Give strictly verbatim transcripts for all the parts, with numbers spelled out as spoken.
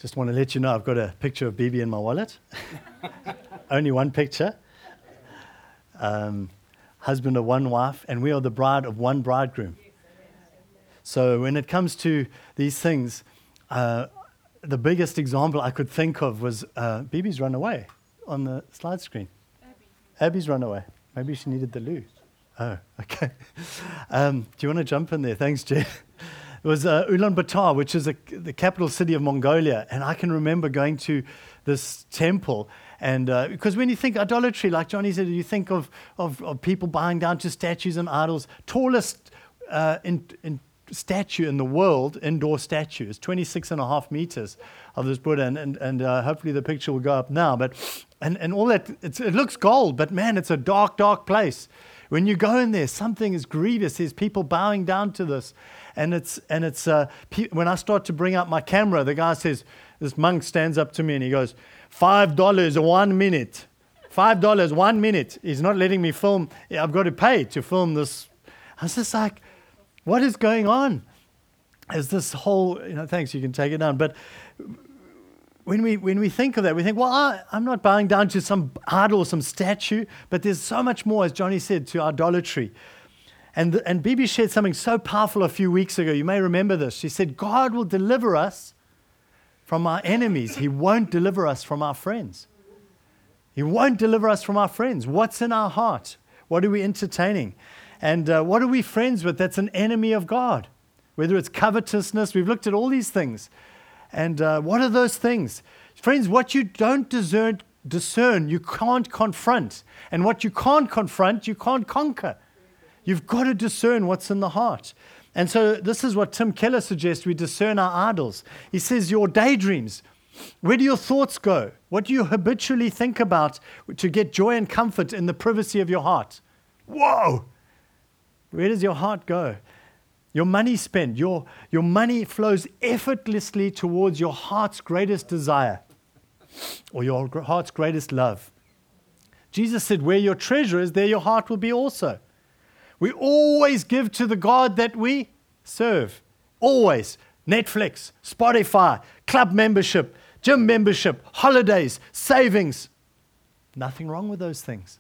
Just want to let you know I've got a picture of Bibi in my wallet. Only one picture. Um, husband of one wife, and we are the bride of one bridegroom. So when it comes to these things, uh, the biggest example I could think of was uh, Bibi's run away on the slide screen. Abby. Abby's run away. Maybe she needed the loo. Oh, okay. Um, do you want to jump in there? Thanks, Jeff. It was uh, Ulaanbaatar, which is a, the capital city of Mongolia. And I can remember going to this temple. And uh, because when you think idolatry, like Johnny said, you think of, of, of people bowing down to statues and idols. Tallest uh, in, in statue in the world, indoor statue, is twenty-six and a half meters of this Buddha. And, and, and uh, hopefully the picture will go up now. But and, and all that, it's, it looks gold, but man, it's a dark, dark place. When you go in there, something is grievous. There's people bowing down to this. And it's, and it's uh, pe- when I start to bring out my camera, the guy says, this monk stands up to me and he goes, five dollars one minute. Five dollars one minute. He's not letting me film. I've got to pay to film this. I was just like, what is going on? Is this whole, you know, thanks, you can take it down. But when we when we think of that, we think, well, I, I'm not bowing down to some idol or some statue, but there's so much more, as Johnny said, to idolatry. And, the, and Bibi shared something so powerful a few weeks ago. You may remember this. She said, God will deliver us from our enemies. He won't deliver us from our friends. He won't deliver us from our friends. What's in our heart? What are we entertaining? And uh, what are we friends with that's an enemy of God? Whether it's covetousness, we've looked at all these things. And uh, what are those things? Friends, what you don't discern, discern, you can't confront. And what you can't confront, you can't conquer. You've got to discern what's in the heart. And so this is what Tim Keller suggests, we discern our idols. He says your daydreams, where do your thoughts go? What do you habitually think about to get joy and comfort in the privacy of your heart? Whoa! Where does your heart go? Your money spent, your, your money flows effortlessly towards your heart's greatest desire or your heart's greatest love. Jesus said, where your treasure is, there your heart will be also. We always give to the God that we serve. Always. Netflix, Spotify, club membership, gym membership, holidays, savings. Nothing wrong with those things.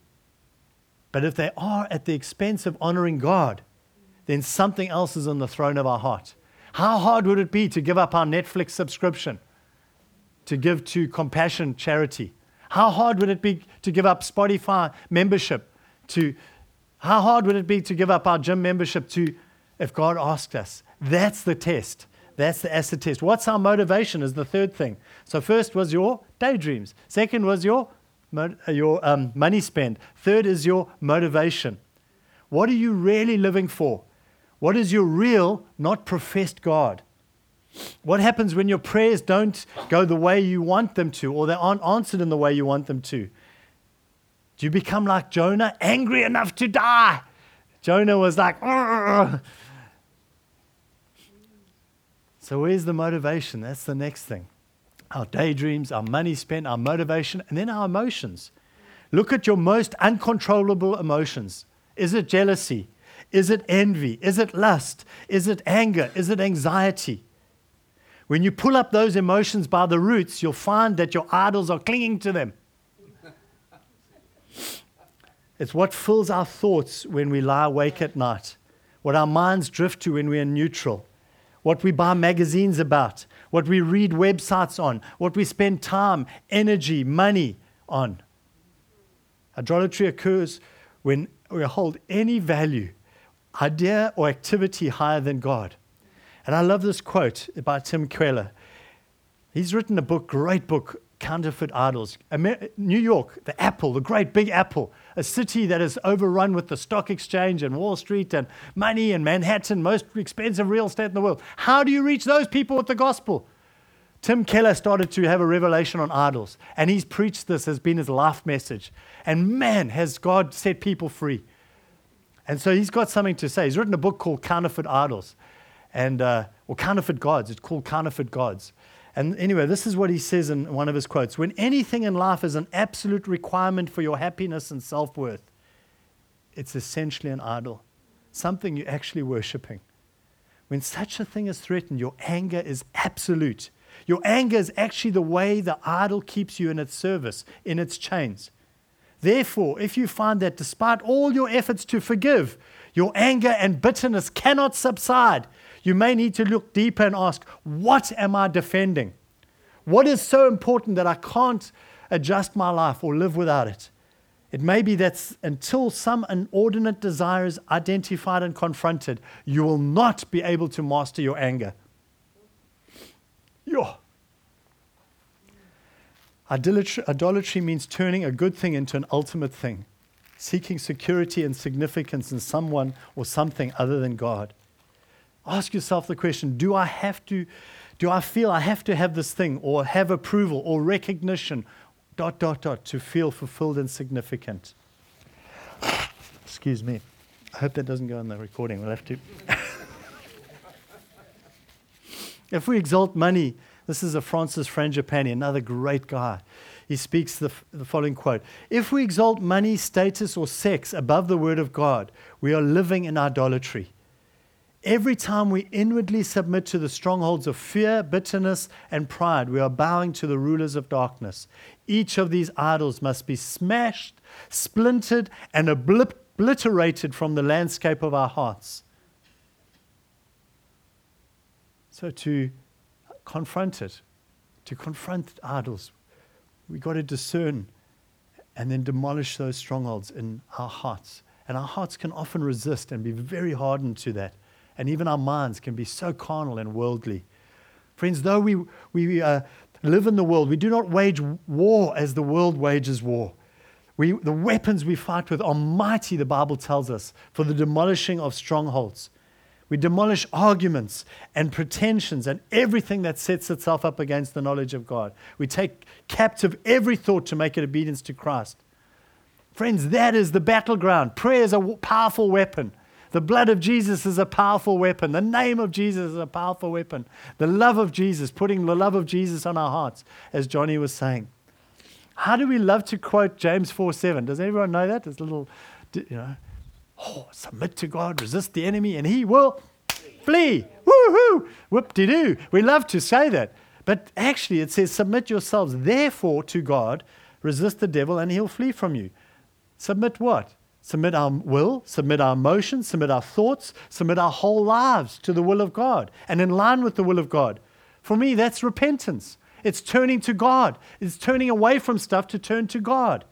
But if they are at the expense of honoring God, then something else is on the throne of our heart. How hard would it be to give up our Netflix subscription, to give to Compassion Charity? How hard would it be to give up Spotify membership? To How hard would it be to give up our gym membership to, if God asked us? That's the test. That's the acid test. What's our motivation is the third thing. So first was your daydreams. Second was your your um, money spend. Third is your motivation. What are you really living for? What is your real, not professed God? What happens when your prayers don't go the way you want them to, or they aren't answered in the way you want them to? Do you become like Jonah, angry enough to die? Jonah was like, "Argh." So where's the motivation? That's the next thing. Our daydreams, our money spent, our motivation, and then our emotions. Look at your most uncontrollable emotions. Is it jealousy? Is it envy? Is it lust? Is it anger? Is it anxiety? When you pull up those emotions by the roots, you'll find that your idols are clinging to them. It's what fills our thoughts when we lie awake at night, what our minds drift to when we're neutral, what we buy magazines about, what we read websites on, what we spend time, energy, money on. Idolatry occurs when we hold any value, idea, or activity higher than God. And I love this quote by Tim Keller. He's written a book, great book, Counterfeit Idols. Amer- New York, the Apple, the great big Apple, a city that is overrun with the stock exchange and Wall Street and money and Manhattan, most expensive real estate in the world. How do you reach those people with the gospel? Tim Keller started to have a revelation on idols, and he's preached this as been his life message. And man, has God set people free. And so he's got something to say. He's written a book called Counterfeit Idols, and uh, or Counterfeit Gods. It's called Counterfeit Gods. And anyway, this is what he says in one of his quotes. When anything in life is an absolute requirement for your happiness and self-worth, it's essentially an idol, something you're actually worshiping. When such a thing is threatened, your anger is absolute. Your anger is actually the way the idol keeps you in its service, in its chains. Therefore, if you find that despite all your efforts to forgive, your anger and bitterness cannot subside, you may need to look deeper and ask, what am I defending? What is so important that I can't adjust my life or live without it? It may be that until some inordinate desire is identified and confronted, you will not be able to master your anger. Yo. Idolatry, idolatry means turning a good thing into an ultimate thing, seeking security and significance in someone or something other than God. Ask yourself the question, do I have to, do I feel I have to have this thing or have approval or recognition, dot, dot, dot, to feel fulfilled and significant? Excuse me. I hope that doesn't go on the recording. We'll have to. If we exalt money, this is a Francis Frangipani, another great guy. He speaks the, the following quote, if we exalt money, status, or sex above the word of God, we are living in idolatry. Every time we inwardly submit to the strongholds of fear, bitterness, and pride, we are bowing to the rulers of darkness. Each of these idols must be smashed, splintered, and obliterated from the landscape of our hearts. So to confront it, to confront idols, we've got to discern and then demolish those strongholds in our hearts. And our hearts can often resist and be very hardened to that. And even our minds can be so carnal and worldly. Friends, though we, we uh, live in the world, we do not wage war as the world wages war. We, the weapons we fight with are mighty, the Bible tells us, for the demolishing of strongholds. We demolish arguments and pretensions and everything that sets itself up against the knowledge of God. We take captive every thought to make it obedience to Christ. Friends, that is the battleground. Prayer is a powerful weapon. The blood of Jesus is a powerful weapon. The name of Jesus is a powerful weapon. The love of Jesus, putting the love of Jesus on our hearts, as Johnny was saying. How do we love to quote James four seven? Does everyone know that? It's a little, you know, oh, submit to God, resist the enemy, and he will flee. Woo-hoo! Whoop-de-doo. We love to say that. But actually it says, submit yourselves therefore to God, resist the devil, and he'll flee from you. Submit what? Submit our will, submit our emotions, submit our thoughts, submit our whole lives to the will of God and in line with the will of God. For me, that's repentance. It's turning to God. It's turning away from stuff to turn to God.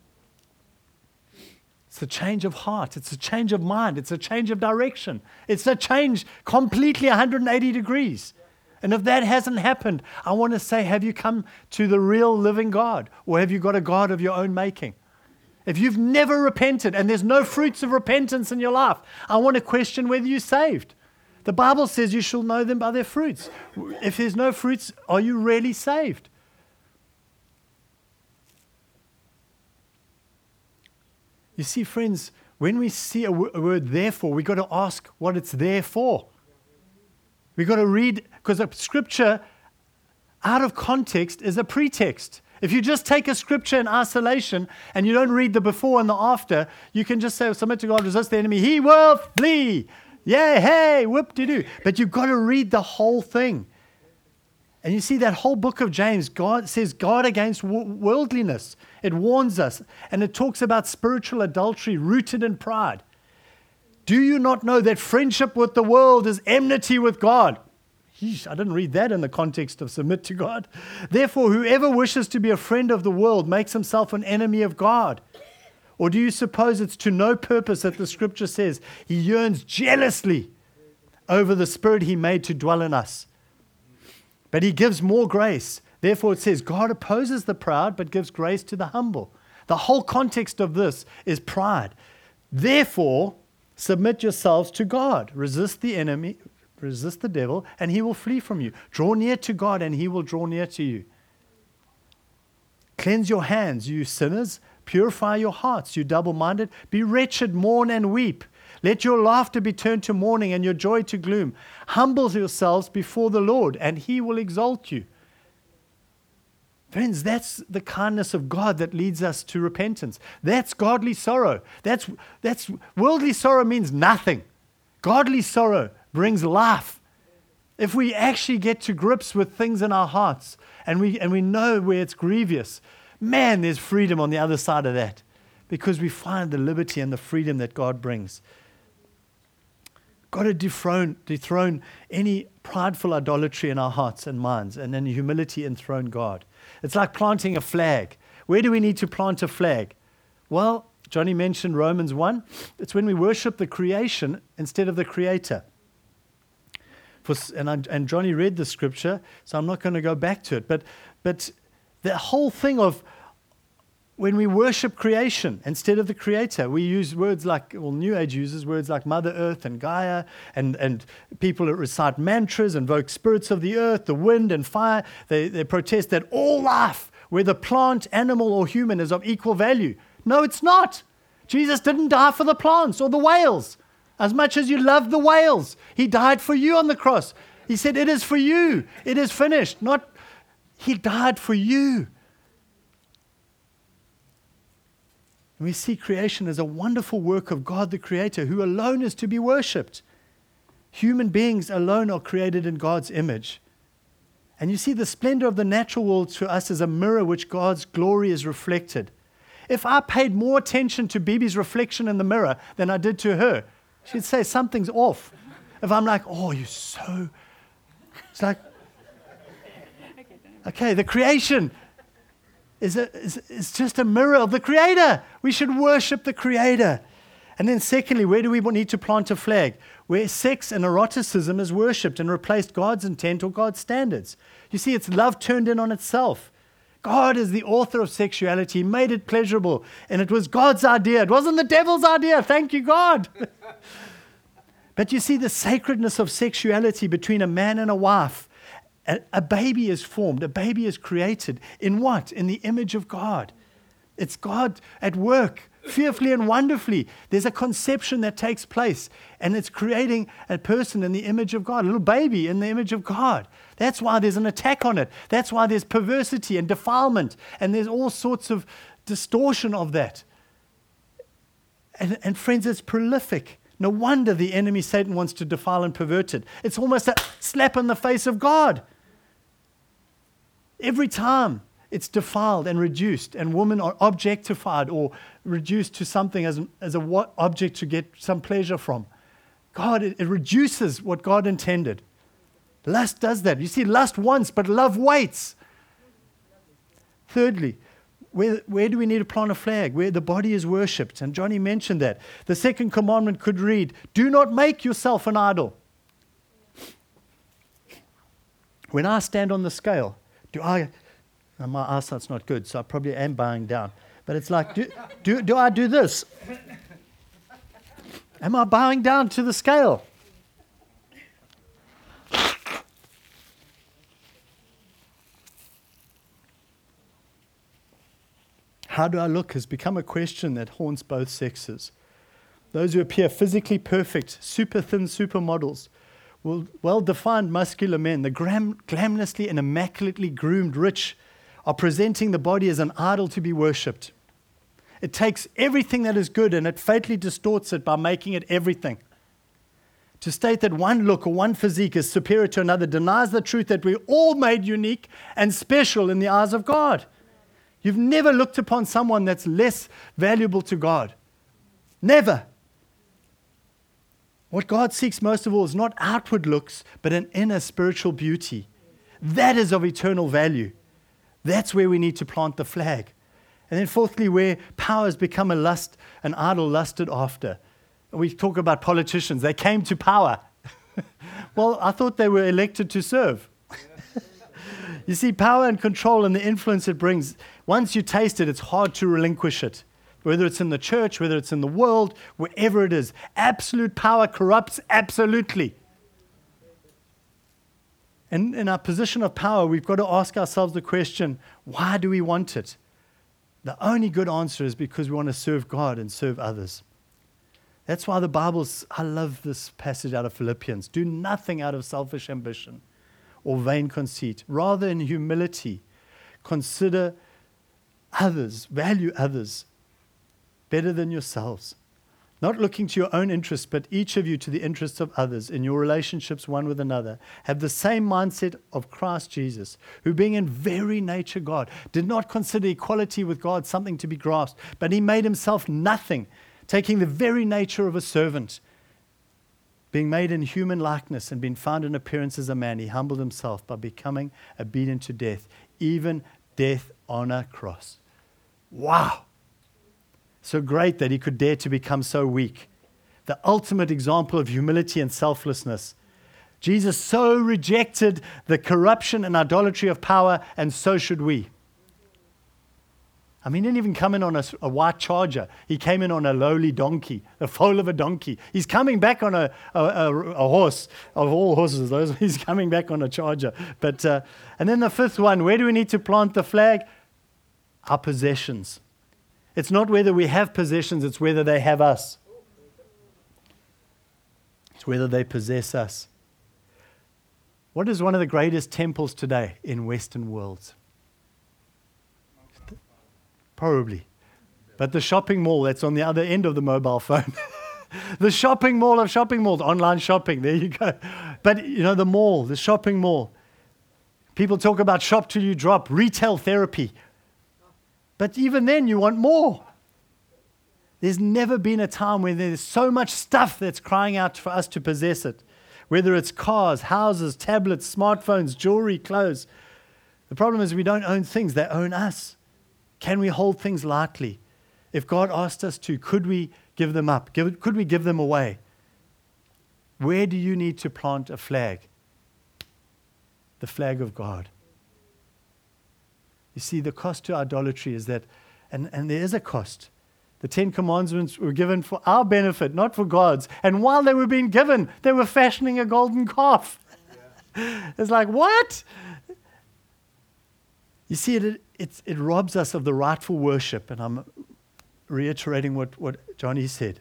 It's a change of heart. It's a change of mind. It's a change of direction. It's a change completely one hundred eighty degrees. And if that hasn't happened, I want to say, have you come to the real living God? Or have you got a God of your own making? If you've never repented and there's no fruits of repentance in your life, I want to question whether you're saved. The Bible says you shall know them by their fruits. If there's no fruits, are you really saved? You see, friends, when we see a, w- a word therefore, we've got to ask what it's there for. We've got to read, because a scripture out of context is a pretext. If you just take a scripture in isolation and you don't read the before and the after, you can just say, submit to God, resist the enemy, he will flee. Yeah, hey, whoop-de-doo. But you've got to read the whole thing. And you see that whole book of James, God says God against worldliness. It warns us. And it talks about spiritual adultery rooted in pride. Do you not know that friendship with the world is enmity with God? Yeesh, I didn't read that in the context of submit to God. Therefore, whoever wishes to be a friend of the world makes himself an enemy of God. Or do you suppose it's to no purpose that the scripture says he yearns jealously over the spirit he made to dwell in us? But he gives more grace. Therefore, it says God opposes the proud but gives grace to the humble. The whole context of this is pride. Therefore, submit yourselves to God. Resist the enemy. Resist the devil, and he will flee from you. Draw near to God, and he will draw near to you. Cleanse your hands, you sinners. Purify your hearts, you double-minded. Be wretched, mourn and weep. Let your laughter be turned to mourning and your joy to gloom. Humble yourselves before the Lord, and he will exalt you. Friends, that's the kindness of God that leads us to repentance. That's godly sorrow. That's, that's worldly sorrow means nothing. Godly sorrow brings life. If we actually get to grips with things in our hearts and we, and we know where it's grievous, man, there's freedom on the other side of that because we find the liberty and the freedom that God brings. Got to dethrone, dethrone any prideful idolatry in our hearts and minds, and in humility enthrone God. It's like planting a flag. Where do we need to plant a flag? Well, Johnny mentioned Romans one. It's when we worship the creation instead of the Creator. For, and, I, and Johnny read the scripture, so I'm not going to go back to it. But, but the whole thing of when we worship creation instead of the Creator, we use words like, well, New Age uses words like Mother Earth and Gaia, and, and people that recite mantras, invoke spirits of the earth, the wind and fire. They, they protest that all life, whether plant, animal, or human, is of equal value. No, it's not. Jesus didn't die for the plants or the whales. As much as you love the whales, he died for you on the cross. He said, it is for you. It is finished. Not, he died for you. And we see creation as a wonderful work of God the Creator, who alone is to be worshipped. Human beings alone are created in God's image. And you see the splendor of the natural world to us as a mirror which God's glory is reflected. If I paid more attention to Bibi's reflection in the mirror than I did to her, she'd say something's off. If I'm like, oh, you're so... It's like, okay, the creation is, a, is, is just a mirror of the Creator. We should worship the Creator. And then secondly, where do we need to plant a flag? Where sex and eroticism is worshipped and replaced God's intent or God's standards. You see, it's love turned in on itself. God is the author of sexuality. He made it pleasurable. And it was God's idea. It wasn't the devil's idea. Thank you, God. But you see the sacredness of sexuality between a man and a wife. A, a baby is formed. A baby is created. In what? In the image of God. It's God at work, fearfully and wonderfully. There's a conception that takes place, and it's creating a person in the image of God, a little baby in the image of God. That's why there's an attack on it. That's why there's perversity and defilement, and there's all sorts of distortion of that. And, and friends, it's prolific. No wonder the enemy, Satan, wants to defile and pervert it. It's almost a slap in the face of God. Every time it's defiled and reduced, and women are objectified or reduced to something as, as a what object to get some pleasure from. God, it, it reduces what God intended. Lust does that. You see, lust wants, but love waits. Thirdly, where, where do we need to plant a flag? Where the body is worshipped. And Johnny mentioned that. The second commandment could read, do not make yourself an idol. When I stand on the scale, do I... And my eyesight's not good, so I probably am bowing down. But it's like, do, do, do I do this? Am I bowing down to the scale? How do I look has become a question that haunts both sexes. Those who appear physically perfect, super thin supermodels, well-defined muscular men, the glam- glamorously and immaculately groomed rich, are presenting the body as an idol to be worshipped. It takes everything that is good and it fatally distorts it by making it everything. To state that one look or one physique is superior to another denies the truth that we're all made unique and special in the eyes of God. You've never looked upon someone that's less valuable to God. Never. What God seeks most of all is not outward looks, but an inner spiritual beauty. That is of eternal value. That's where we need to plant the flag. And then fourthly, where power has become a lust, an idol lusted after. We talk about politicians. They came to power. Well, I thought they were elected to serve. You see, power and control and the influence it brings, once you taste it, it's hard to relinquish it. Whether it's in the church, whether it's in the world, wherever it is. Absolute power corrupts absolutely. And in our position of power, we've got to ask ourselves the question, why do we want it? The only good answer is because we want to serve God and serve others. That's why the Bible's, I love this passage out of Philippians. Do nothing out of selfish ambition or vain conceit. Rather, in humility, consider others, value others better than yourselves. not looking to your own interests, but each of you to the interests of others in your relationships one with another. Have the same mindset of Christ Jesus, who being in very nature God, did not consider equality with God something to be grasped, but he made himself nothing, taking the very nature of a servant. Being made in human likeness and being found in appearance as a man, he humbled himself by becoming obedient to death, even death on a cross. Wow. So great that he could dare to become so weak. The ultimate example of humility and selflessness. Jesus so rejected the corruption and idolatry of power, and so should we. I mean, he didn't even come in on a, a white charger. He came in on a lowly donkey, the foal of a donkey. He's coming back on a, a, a, a horse, of all horses. Those, he's coming back on a charger. But uh, and then the fifth one, where do we need to plant the flag? Our possessions. It's not whether we have possessions, it's whether they have us. It's whether they possess us. What is one of the greatest temples today in Western worlds? Probably. But the shopping mall that's on the other end of the mobile phone. The shopping mall of shopping malls, online shopping, there you go. But, you know, the mall, the shopping mall. People talk about shop till you drop, retail therapy. But even then, you want more. There's never been a time where there's so much stuff that's crying out for us to possess it. Whether it's cars, houses, tablets, smartphones, jewelry, clothes. The problem is we don't own things, they own us. Can we hold things lightly? If God asked us to, could we give them up? Give, could we give them away? Where do you need to plant a flag? The flag of God. You see, the cost to idolatry is that, and, and there is a cost. The Ten Commandments were given for our benefit, not for God's. And while they were being given, they were fashioning a golden calf. Yeah. It's like, what? You see, it, it, it robs us of the rightful worship. And I'm reiterating what, what Johnny said.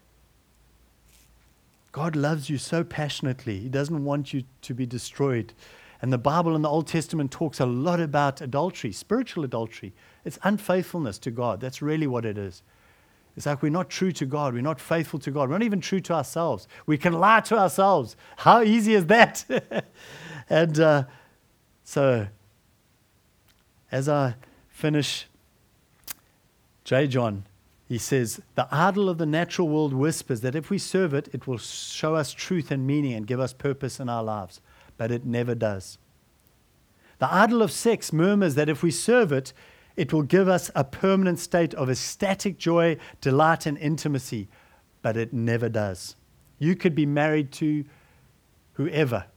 God loves you so passionately. He doesn't want you to be destroyed. And the Bible in the Old Testament talks a lot about adultery, spiritual adultery. It's unfaithfulness to God. That's really what it is. It's like we're not true to God. We're not faithful to God. We're not even true to ourselves. We can lie to ourselves. How easy is that? and uh, so, as I finish, J. John, he says, the idol of the natural world whispers that if we serve it, it will show us truth and meaning and give us purpose in our lives. But it never does. The idol of sex murmurs that if we serve it, it will give us a permanent state of ecstatic joy, delight, and intimacy. But it never does. You could be married to whoever.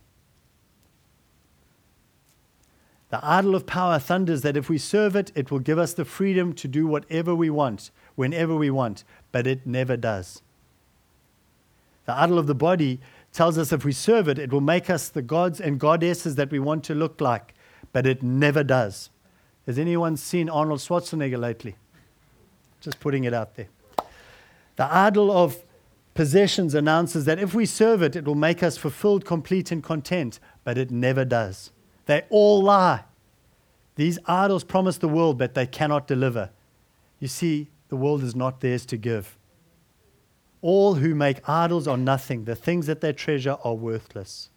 The idol of power thunders that if we serve it, it will give us the freedom to do whatever we want, whenever we want. But it never does. The idol of the body tells us if we serve it, it will make us the gods and goddesses that we want to look like, but it never does. Has anyone seen Arnold Schwarzenegger lately? Just putting it out there. The idol of possessions announces that if we serve it, it will make us fulfilled, complete, and content, but it never does. They all lie. These idols promise the world, but they cannot deliver. You see, the world is not theirs to give. All who make idols are nothing. The things that they treasure are worthless.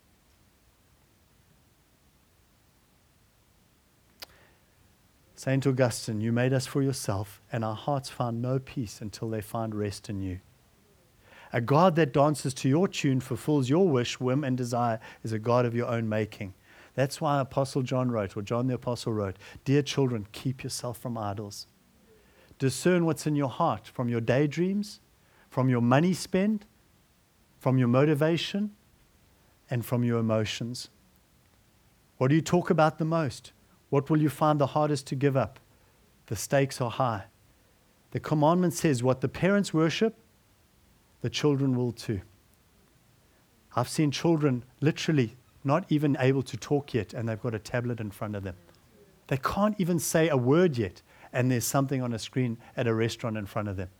Saint Augustine, you made us for yourself, and our hearts find no peace until they find rest in you. A God that dances to your tune, fulfills your wish, whim, and desire, is a God of your own making. That's why Apostle John wrote, or John the Apostle wrote, dear children, keep yourself from idols. Discern what's in your heart from your daydreams, from your money spent, from your motivation, and from your emotions. What do you talk about the most? What will you find the hardest to give up? The stakes are high. The commandment says what the parents worship, the children will too. I've seen children literally not even able to talk yet, and they've got a tablet in front of them. They can't even say a word yet, and there's something on a screen at a restaurant in front of them.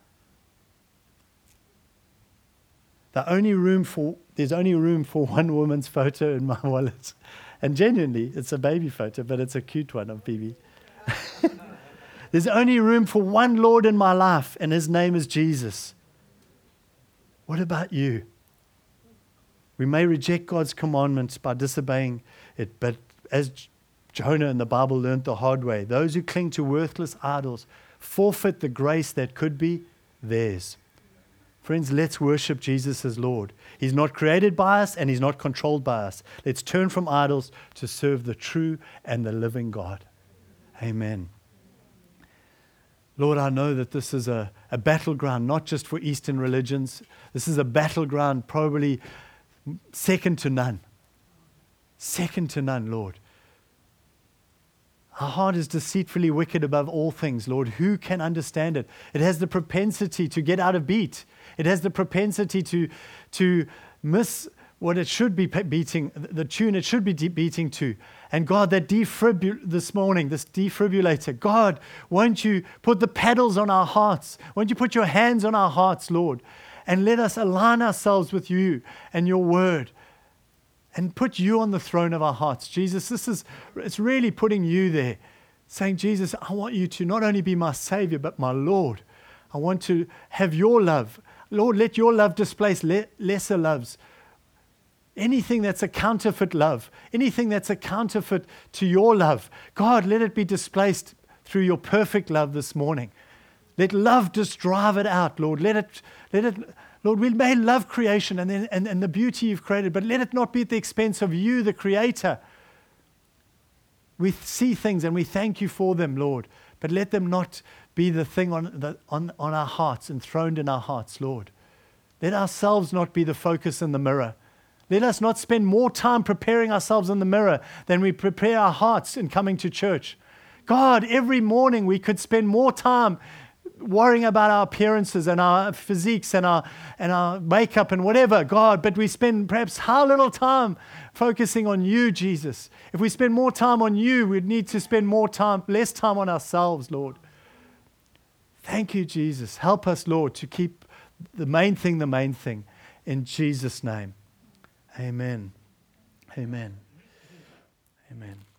The only room for, there's only room for one woman's photo in my wallet. And genuinely, it's a baby photo, but it's a cute one of Phoebe. There's only room for one Lord in my life, and his name is Jesus. What about you? We may reject God's commandments by disobeying it, but as Jonah in the Bible learned the hard way, those who cling to worthless idols forfeit the grace that could be theirs. Friends, let's worship Jesus as Lord. He's not created by us and He's not controlled by us. Let's turn from idols to serve the true and the living God. Amen. Lord, I know that this is a, a battleground, not just for Eastern religions. This is a battleground probably second to none. Second to none, Lord. Our heart is deceitfully wicked above all things, Lord. Who can understand it? It has the propensity to get out of beat. It has the propensity to, to miss what it should be beating, the tune it should be beating to. And God, that defibrillator this morning, this defibrillator, God, won't you put the pedals on our hearts? Won't you put your hands on our hearts, Lord? And let us align ourselves with you and your word. And put you on the throne of our hearts. Jesus, this is, it's really putting you there. Saying, Jesus, I want you to not only be my Savior, but my Lord. I want to have your love. Lord, let your love displace le- lesser loves. Anything that's a counterfeit love, anything that's a counterfeit to your love, God, let it be displaced through your perfect love this morning. Let love just drive it out, Lord. Let it, let it, Lord, we may love creation and, then, and, and the beauty you've created, but let it not be at the expense of you, the Creator. We see things and we thank you for them, Lord, but let them not be the thing on, the, on, on our hearts, enthroned in our hearts, Lord. Let ourselves not be the focus in the mirror. Let us not spend more time preparing ourselves in the mirror than we prepare our hearts in coming to church. God, every morning we could spend more time worrying about our appearances and our physiques and our and our makeup and whatever, God, but we spend perhaps how little time focusing on you, Jesus. If we spend more time on you, we'd need to spend more time, less time on ourselves, Lord. Thank you, Jesus. Help us, Lord, to keep the main thing the main thing. In Jesus' name. Amen. Amen. Amen.